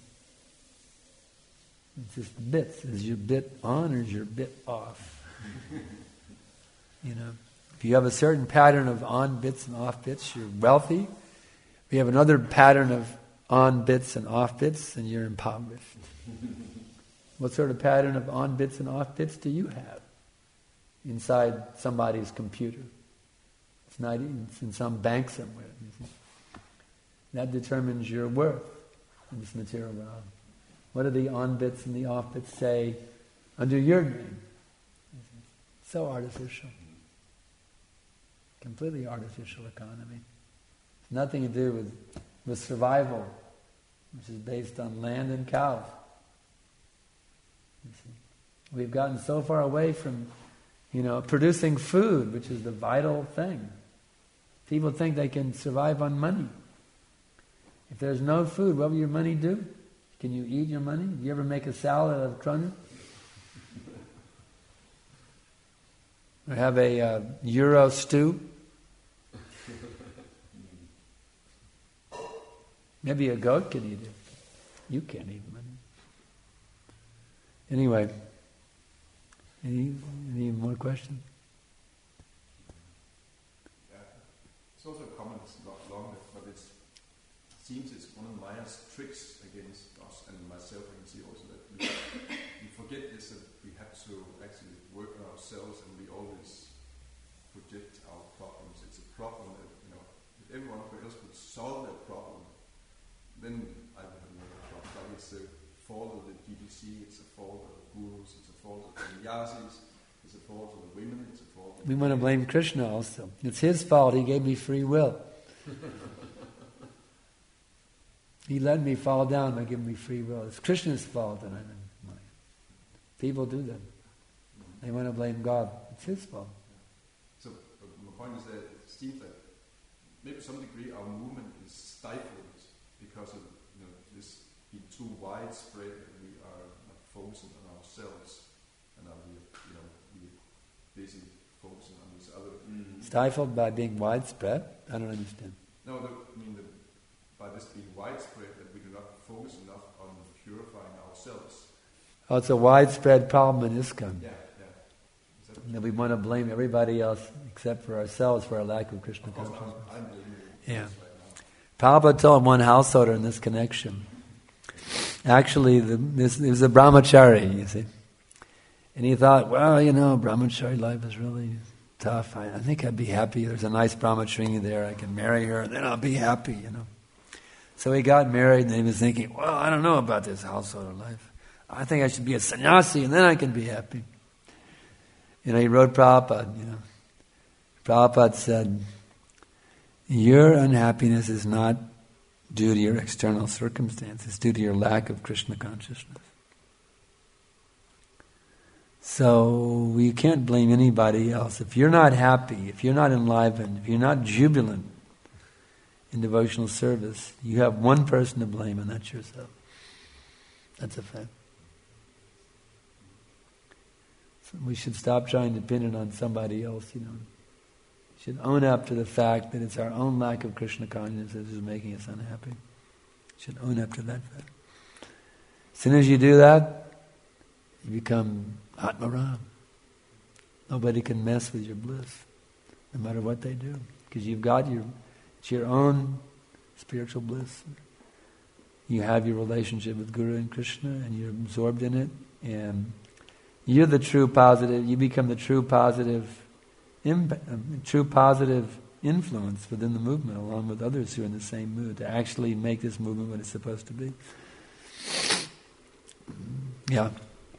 S2: It's just bits. Is your bit on or is your bit off? You know, if you have a certain pattern of on bits and off bits, you're wealthy. If you have another pattern of on bits and off bits, then you're impoverished. What sort of pattern of on bits and off bits do you have inside somebody's computer? It's not. It's in some bank somewhere. You see? That determines your worth in this material realm. What do the on bits and the off bits say under your name? So artificial. Completely artificial economy. It's nothing to do with, with survival, which is based on land and cows. You see? We've gotten so far away from, you know, producing food, which is the vital thing. People think they can survive on money. If there's no food, what will your money do? Can you eat your money? Do you ever make a salad out of kroner? Or have a uh, euro stew? Maybe a goat can eat it. You can't eat money. Anyway, any, any more questions?
S4: Yeah. It's also a comment, it's not long, but it seems it's one of Maya's tricks against us and myself. I can see also that we, we forget this, that we have to actually work on ourselves, and we always project our problems. It's a problem that, you know, if everyone else would solve that problem, then I would have no problem. But it's the fault of the D D C, it's a fault of the gurus, it's a fault of the sannyasis, it's a fault of the women, it's a fault of
S2: We want to blame Krishna also. It's his fault, he gave me free will. He let me fall down by giving me free will. It's Krishna's fault that I'm in mine. People do that. They want to blame God. It's his fault.
S4: So my point is that it seems that maybe to some degree our movement is stifled because of you know this being too widespread and we are not focusing on ourselves and are we you know we busy focusing on these other
S2: mm. Stifled by being widespread? I don't understand.
S4: No, the, I mean the, by this being widespread that we do not focus enough on purifying ourselves.
S2: Oh, it's a widespread problem in ISKCON.
S4: Yeah, yeah. That,
S2: that we want to blame everybody else except for ourselves for our lack of Krishna
S4: of course,
S2: consciousness.
S4: I'm, I'm blaming
S2: yeah.
S4: right
S2: Prabhupada told one householder in this connection. Actually, the, this, it was a brahmachari, you see. And he thought, well, you know, brahmachari life is really tough. I, I think I'd be happy. There's a nice brahmachari there. I can marry her, and then I'll be happy, you know. So he got married, and he was thinking, well, I don't know about this householder life. I think I should be a sannyasi, and then I can be happy. You know, he wrote Prabhupada, you know. Prabhupada said, your unhappiness is not due to your external circumstances, it's due to your lack of Krishna consciousness. So you can't blame anybody else. If you're not happy, if you're not enlivened, if you're not jubilant in devotional service, you have one person to blame, and that's yourself. That's a fact. So we should stop trying to pin it on somebody else, you know. We should own up to the fact that it's our own lack of Krishna consciousness that is making us unhappy. We should own up to that fact. As soon as you do that, you become Atmaram. Nobody can mess with your bliss, no matter what they do, because you've got your, it's your own spiritual bliss. You have your relationship with Guru and Krishna, and you're absorbed in it, and you're the true positive. You become the true positive, imp- true positive influence within the movement, along with others who are in the same mood, to actually make this movement what it's supposed to be. Yeah.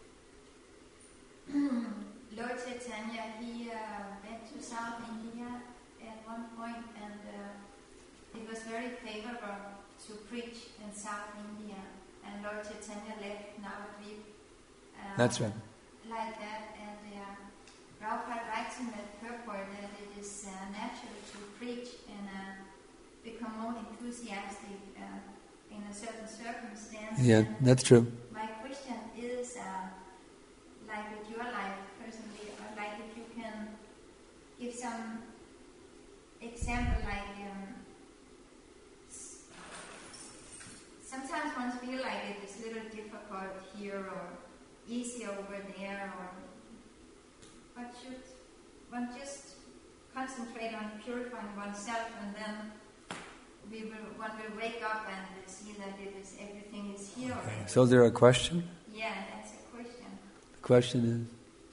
S6: Lord Chaitanya, he uh, went to South India at one point, and uh, it was very favorable to preach in South India. And Lord Chaitanya left Navadvip. Uh,
S2: That's right.
S6: Like that, and uh, Prabhupada writes in that purport that it is uh, natural to preach and uh, become more enthusiastic uh, in a certain circumstance.
S2: Yeah,
S6: and
S2: that's true.
S6: My question is, uh, like with your life personally, or like if you can give some example, like um, s- sometimes one feels like it is a little difficult here or easy over there, or but should one just concentrate on purifying oneself, and then we will one will wake up and see that it is everything is here.
S2: Okay. So is there a question?
S6: Yeah, that's a question.
S2: The question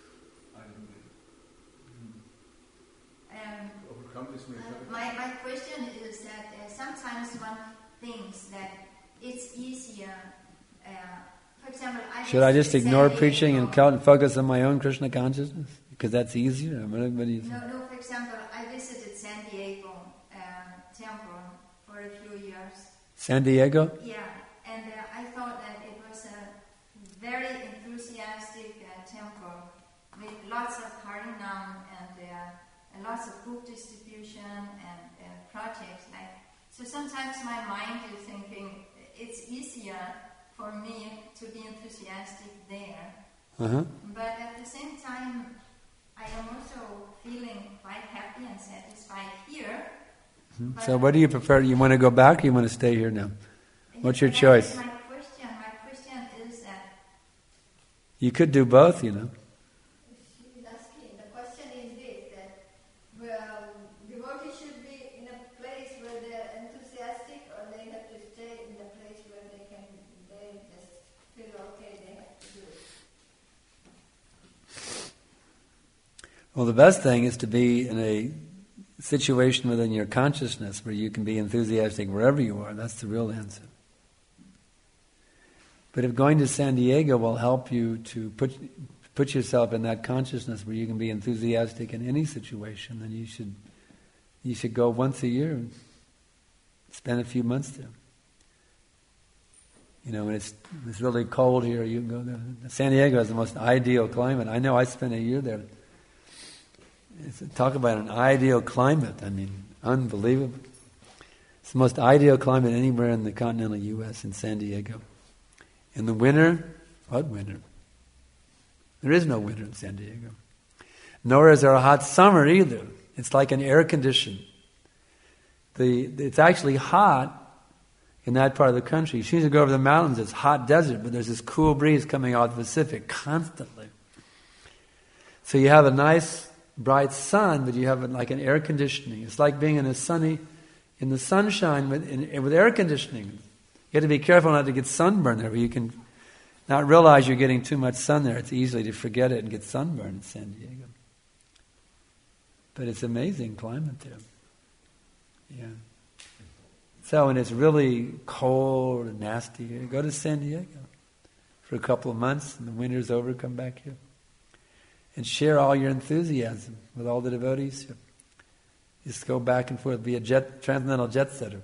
S6: Um,
S3: Overcome this
S6: uh,
S3: mentality.
S6: my my question is that uh, sometimes one thinks that it's easier. Uh, For example, I
S2: is, should I just
S6: visited
S2: ignore
S6: San
S2: preaching
S6: Diego.
S2: and count, focus on my own Krishna consciousness? Because that's easier? What, what do you think?
S6: No, no, for example, I visited San Diego uh, temple for a few years.
S2: San Diego?
S6: Yeah, and uh, I thought that it was a very enthusiastic uh, temple with lots of harinam and, uh, and lots of book distribution and uh, projects. Like so, sometimes my mind is thinking it's easier for me to be enthusiastic there.
S2: Uh-huh.
S6: But at the same time, I am also feeling quite happy and satisfied here.
S2: Mm-hmm. So what do you prefer? You want to go back or you want to stay here now? What's your choice?
S6: My question, my question is that...
S2: You could do both, you know.
S7: She's asking, the question is this, that well, devotees should be in a place where they're enthusiastic, or they have to stay in the place where they can, they just feel okay, they have to do it.
S2: Well, the best thing is to be in a situation within your consciousness where you can be enthusiastic wherever you are. That's the real answer. But if going to San Diego will help you to put put yourself in that consciousness where you can be enthusiastic in any situation, then you should you should go once a year and spend a few months there. You know, when it's it's really cold here, you can go there. San Diego is the most ideal climate. I know I spent a year there. It's, talk about an ideal climate. I mean, unbelievable. It's the most ideal climate anywhere in the continental U S, in San Diego. In the winter, what winter? There is no winter in San Diego. Nor is there a hot summer either. It's like an air condition. The, it's actually hot in that part of the country. As soon as you go over the mountains, it's hot desert, but there's this cool breeze coming out of the Pacific constantly. So you have a nice, bright sun, but you have it like an air conditioning. It's like being in a sunny, in the sunshine with, in, with air conditioning. You have to be careful not to get sunburned there, but you can not realize you're getting too much sun there. It's easy to forget it and get sunburned in San Diego. But it's amazing climate there. Yeah. So when it's really cold and nasty here, go to San Diego for a couple of months, and the winter's over, come back here. And share all your enthusiasm with all the devotees here. Just go back and forth, be a jet, transcendental jet setter.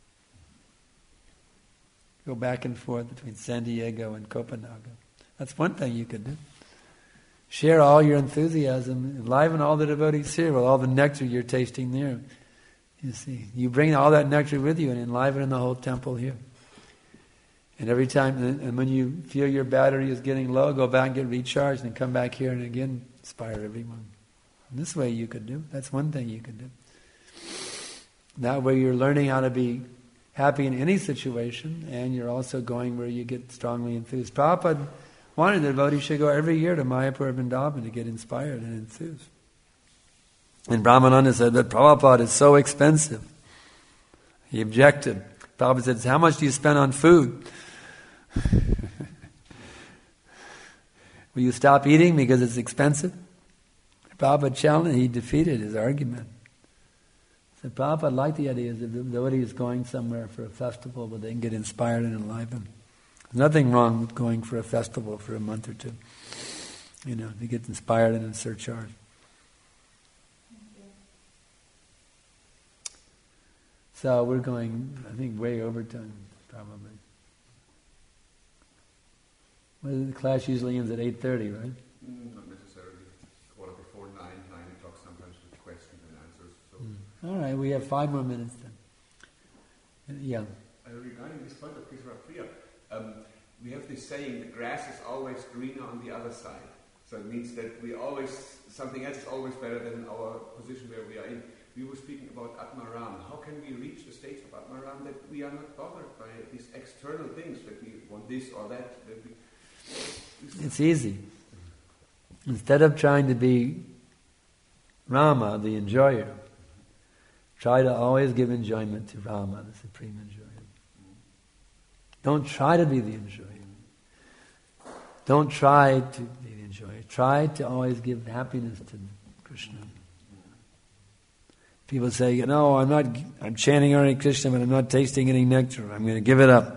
S2: Go back and forth between San Diego and Copenhagen. That's one thing you could do. Share all your enthusiasm, enliven all the devotees here with all the nectar you're tasting there. You see, you bring all that nectar with you and enliven the whole temple here. And every time, and when you feel your battery is getting low, go back and get recharged and come back here and again inspire everyone. And this way you could do. That's one thing you could do. That way you're learning how to be happy in any situation, and you're also going where you get strongly enthused. Prabhupada wanted the devotees should go every year to Mayapur Vrindavan to get inspired and enthused. And Brahmananda said that Prabhupada is so expensive. He objected. Prabhupada said, how much do you spend on food? Will you stop eating because it's expensive? Prabhupada challenged, he defeated his argument. So Prabhupada liked the idea that the devotee is going somewhere for a festival where they can get inspired and enlivened. There's nothing wrong with going for a festival for a month or two. You know, to get inspired and surcharged. So we're going, I think, way over time, probably. Well, the class usually ends at eight thirty, right?
S3: Mm, not necessarily. Quarter before nine, nine o'clock sometimes with questions and answers. So.
S2: Mm. All right, we have five more minutes then. Yeah.
S3: Uh, regarding this point of Kisrapriya, um, we have this saying, the grass is always greener on the other side. So it means that we always, something else is always better than our position where we are in. We were speaking about Atmaram. How can we reach the stage of Atmaram that we are not bothered by these external things, that we want this or that? that we,
S2: it's easy. Instead of trying to be Rama, the enjoyer, try to always give enjoyment to Rama, the supreme enjoyer. Don't try to be the enjoyer. Don't try to be the enjoyer. Try to always give happiness to Krishna. People say, you know, I'm not, I'm chanting Hare Krishna, but I'm not tasting any nectar. I'm going to give it up.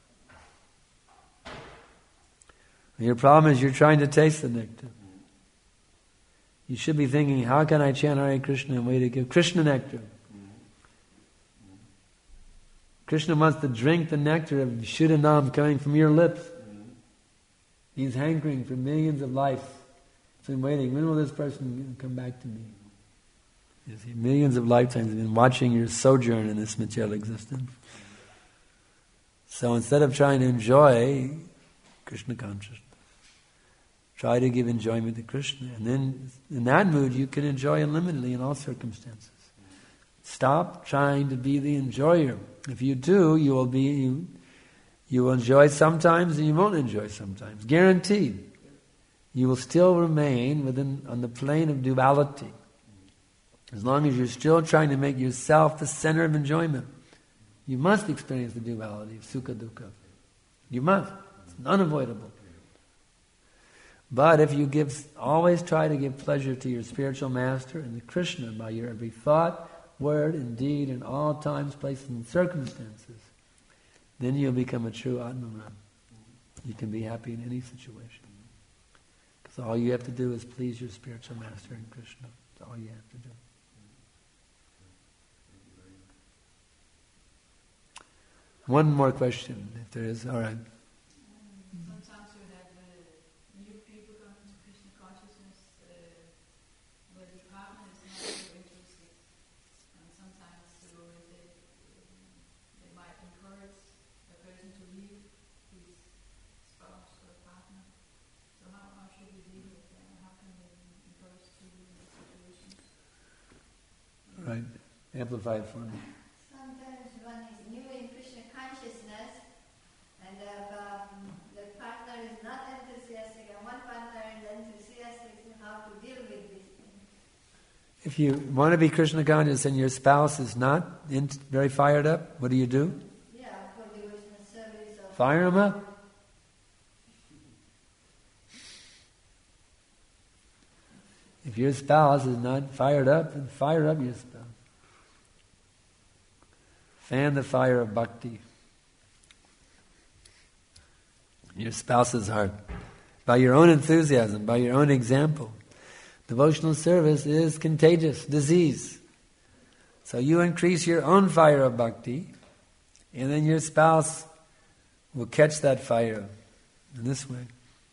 S2: Your problem is you're trying to taste the nectar. You should be thinking, how can I chant Hare Krishna in a way to give Krishna nectar? Krishna wants to drink the nectar of Shuddhanam coming from your lips. He's hankering for millions of lives. He's been waiting. When will this person come back to me? You see, millions of lifetimes have been watching your sojourn in this material existence. So instead of trying to enjoy Krishna consciousness, try to give enjoyment to Krishna. And then in that mood you can enjoy unlimitedly in all circumstances. Stop trying to be the enjoyer. If you do, you will be you, you will enjoy sometimes and you won't enjoy sometimes. Guaranteed. You will still remain within on the plane of duality. As long as you're still trying to make yourself the center of enjoyment, you must experience the duality of sukha dukkha. You must. It's unavoidable. But if you give, always try to give pleasure to your spiritual master and to Krishna by your every thought, word, and deed, in all times, places, and circumstances, then you'll become a true Atmaram. You can be happy in any situation. Because all you have to do is please your spiritual master and Krishna. That's all you have to do. One more question, if there is. All right.
S8: Sometimes we have uh, new people come into Krishna consciousness uh, where the partner is not so interested. And sometimes the Lord is should we deal with that? How can we encourage to deal with situations?
S2: Right. Amplify it for me.
S7: Sometimes one is new in Krishna consciousness, and uh, um, the partner is not enthusiastic, and one partner is enthusiastic. So how to deal with this thing?
S2: If you want to be Krishna conscious and your spouse is not in, very fired up, what do you do?
S7: Yeah, for devotional service. Or
S2: Fire him up. If your spouse is not fired up, then fire up your spouse. Fan the fire of bhakti in your spouse's heart. By your own enthusiasm, by your own example. Devotional service is contagious, disease. So you increase your own fire of bhakti, and then your spouse will catch that fire in this way.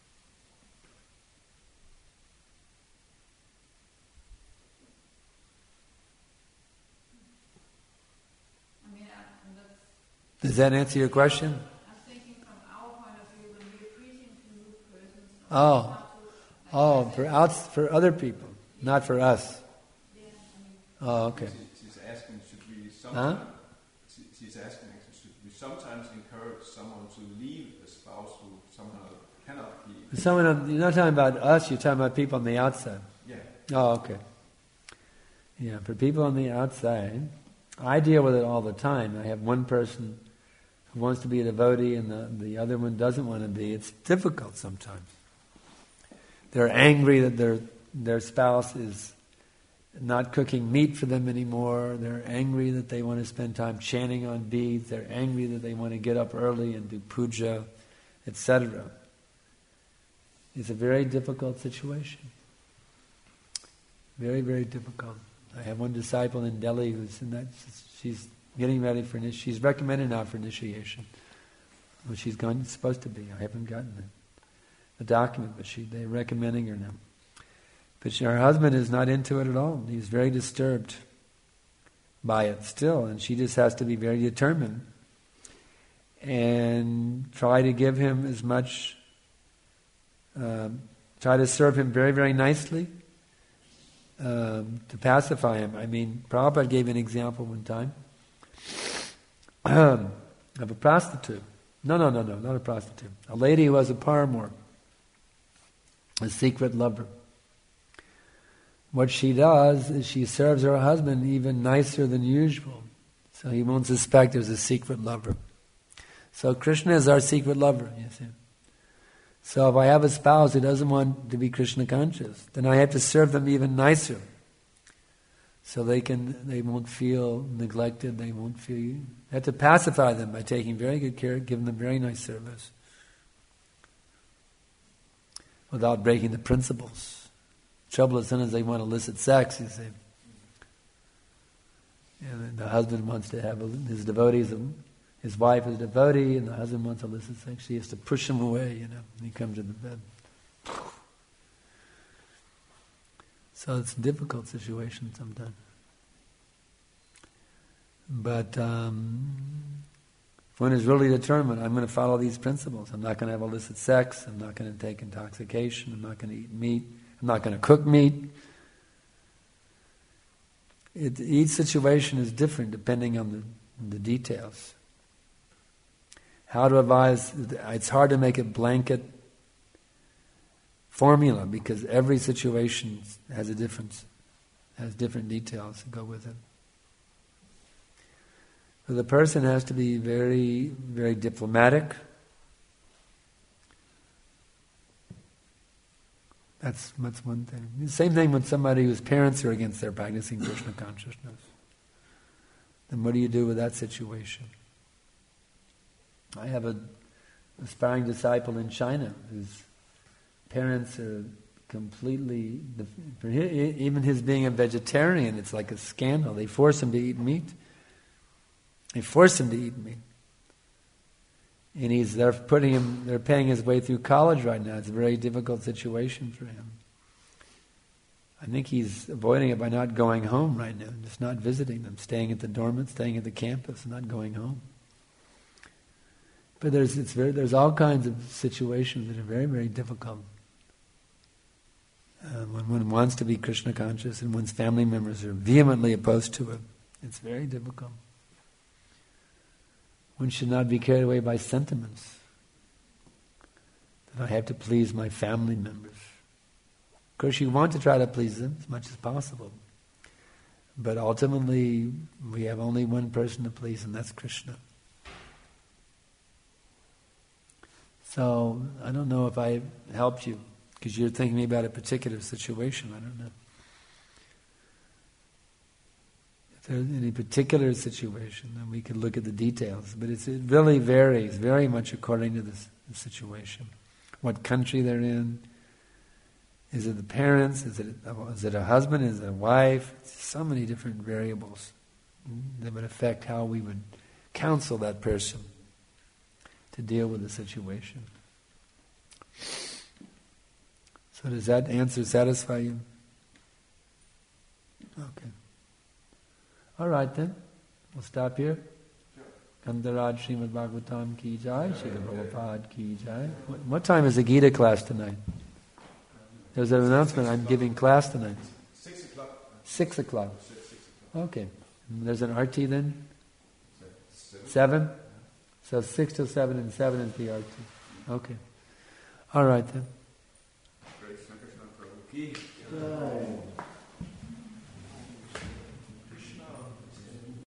S8: I mean, I, that's,
S2: Does that answer your question?
S8: I'm thinking from our point of view, when we're preaching to persons,
S2: Oh,
S8: how to,
S2: oh, for outs for other people, not for us.
S8: yeah, I mean,
S2: Oh, okay.
S4: She- She's asking, should we
S2: Huh?
S4: sometimes, she- she's asking, actually, should we sometimes encourage someone to leave a spouse who somehow cannot be?
S2: Someone, on- you're not talking about us. You're talking about people on the outside.
S4: Yeah.
S2: Oh, okay. Yeah, for people on the outside, I deal with it all the time. I have one person who wants to be a devotee and the, the other one doesn't want to be. It's difficult sometimes. They're angry that their their spouse is not cooking meat for them anymore. They're angry that they want to spend time chanting on beads. They're angry that they want to get up early and do puja, et cetera. It's a very difficult situation. Very, very difficult. I have one disciple in Delhi who's in that. She's getting ready for initiation. She's recommended now for initiation. Well, she's gone. Supposed to be. I haven't gotten it, the document, but she they're recommending her now. But she, her husband is not into it at all. He's very disturbed by it still, and she just has to be very determined and try to give him as much. Um, try to serve him very, very nicely. Um, to pacify him. I mean, Prabhupada gave an example one time of a prostitute. No, no, no, no, not a prostitute. A lady who was a paramour, a secret lover. What she does is she serves her husband even nicer than usual, so he won't suspect there's a secret lover. So Krishna is our secret lover, you see. So if I have a spouse who doesn't want to be Krishna conscious, then I have to serve them even nicer, so they can they won't feel neglected. They won't feel. I have to pacify them by taking very good care, giving them very nice service, without breaking the principles. Trouble is, sometimes they want illicit sex. You see, and the husband wants to have his devotees. His wife is a devotee, and the husband wants illicit sex. She has to push him away, you know, when he comes to the bed. So it's a difficult situation sometimes. But um, if one is really determined, I'm going to follow these principles. I'm not going to have illicit sex. I'm not going to take intoxication. I'm not going to eat meat. I'm not going to cook meat. It, each situation is different depending on the, the details. How to advise, it's hard to make a blanket formula because every situation has a difference, has different details that go with it. So the person has to be very, very diplomatic. That's, that's one thing. The same thing with somebody whose parents are against their practicing Krishna consciousness. Then what do you do with that situation? I have a aspiring disciple in China whose parents are completely, for his, even his being a vegetarian, it's like a scandal. They force him to eat meat. They force him to eat meat. And he's they're putting him they're paying his way through college right now. It's a very difficult situation for him. I think he's avoiding it by not going home right now, just not visiting them, staying at the dormant, staying at the campus, and not going home. But there's it's very there's all kinds of situations that are very, very difficult. Uh, when one wants to be Krishna conscious and one's family members are vehemently opposed to it, it's very difficult. One should not be carried away by sentiments that I have to please my family members. Of course, you want to try to please them as much as possible. But ultimately, we have only one person to please, and that's Krishna. So, I don't know if I helped you, because you're thinking about a particular situation. I don't know. If there's any particular situation, then we could look at the details. But it's, it really varies very much according to the, the situation. What country they're in. Is it the parents? Is it, is it a husband? Is it a wife? It's so many different variables that would affect how we would counsel that person to deal with the situation. So does that answer satisfy you? Okay. All right then. We'll stop here. Kandaraj Srimad Bhagavatam ki jai, Srila Prabhupada ki jai. What, what time is the Gita class tonight? There's an announcement, I'm giving class tonight.
S4: Six o'clock.
S2: Six o'clock.
S4: Six, six o'clock.
S2: Okay. And there's an R T then?
S4: Seven.
S2: Seven? So six till seven and seven is the R T. Okay. All right then.
S3: Great. Sankarshan Prabhu ki.